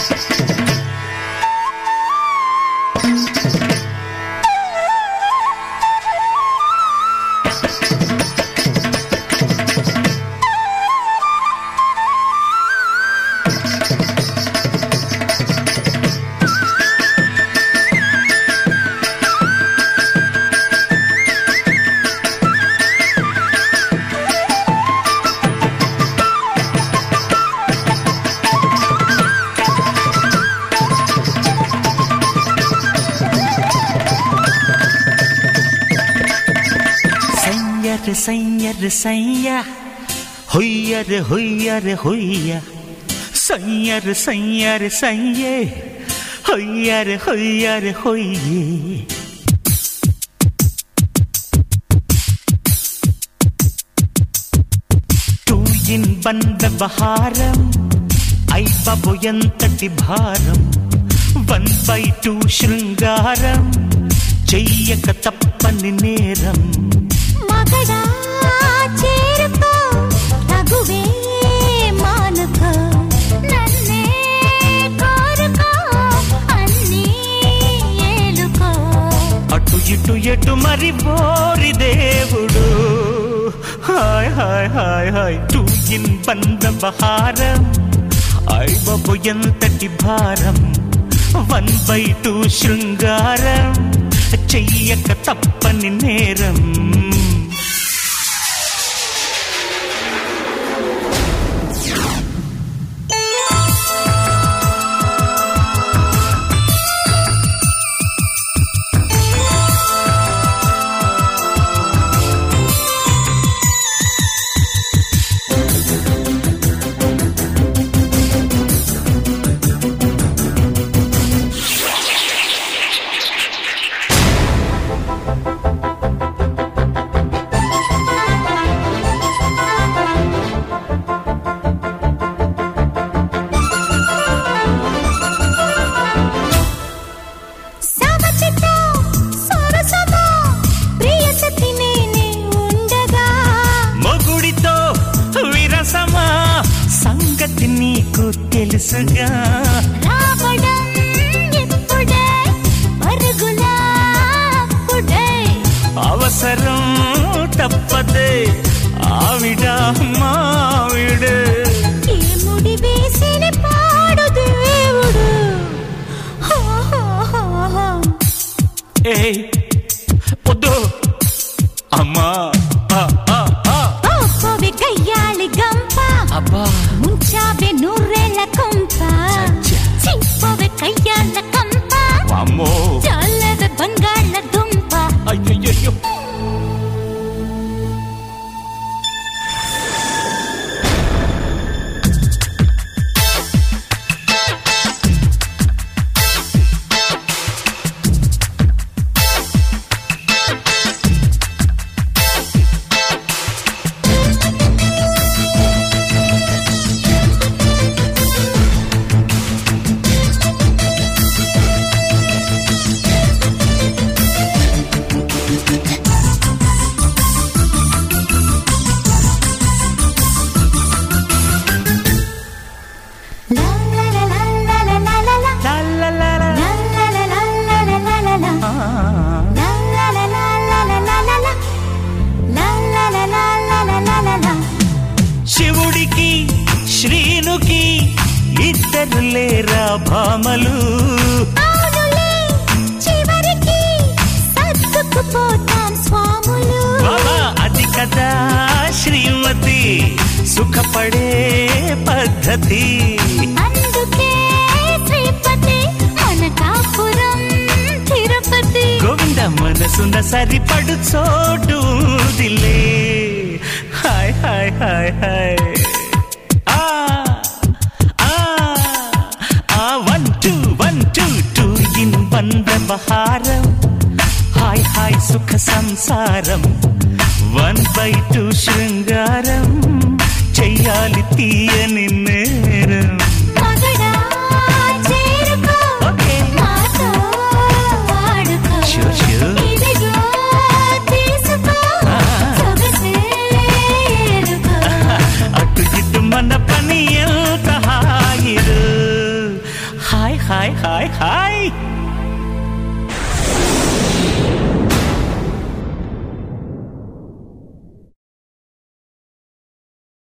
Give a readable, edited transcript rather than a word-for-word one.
సయ్య హొయ్యరే హొయ్యరే హొయ్య సయ్యరే సయ్యరే సయ్యే హొయ్యరే హొయ్యరే హొయ్యే టూయిన్ బంద బహారం ఐ బాబు ఎంతటి భారం 1/2 శృంగారం చెయ్యక తప్పని నేరం మగడా చేరుకో తగువే మానుకో నన్నే కోరుకో అన్నీ ఏలుకో అటు ఇటు ఎటు మరి బోరి దేవుడు హాయ్ హాయ్ హాయ్ హాయ్ టూయిన్ బంద బహారం ఐ బాబు ఎంతటి భారం 1/2 శృంగారం చెయ్యక తప్పని నేరం సంగతి నీకు తెలుసుగా రావడం ఇప్పుడే పరుగులా అప్పుడే అవసరం తప్పదే ఆవిడ మావిడే ఏ ముడి వేసిన పాడు దేవుడు ఏయ్ పొద్దు అమ్మా కయ్యాలి గంప అబ్బా ముంచావే నూరేళ్ళ కొంప చింపవే కయ్యాల కంప అమ్మో చల్లవే బంగాళ దుంప అయ్యయ్యో శివుడికి శ్రీనుకి ఇద్దరు లేరా భామలు చివరికి సర్దుకుపోతాం స్వాములు అది కదా శ్రీమతి సుఖపడే పద్ధతి అందుకే శ్రీపతి మన కాపురం తిరుపతి గోవింద మనసున సరిపడు చోటు దిలే హాయ్ హాయ్ హాయ్ హాయ్ 1 2 2 బంద బహారం హాయ్ హాయ్ సుఖ సంసారం 1/2 శృంగారం చెయ్యాలి తీయని నేరం మగడా చేరుకో మాతో వాడుకో ఇదిగో తీసుకో సొగసే ఏలుకో అటు ఇటు మన పని ఎంత హాయిరు హాయ్ హాయ్ హాయ్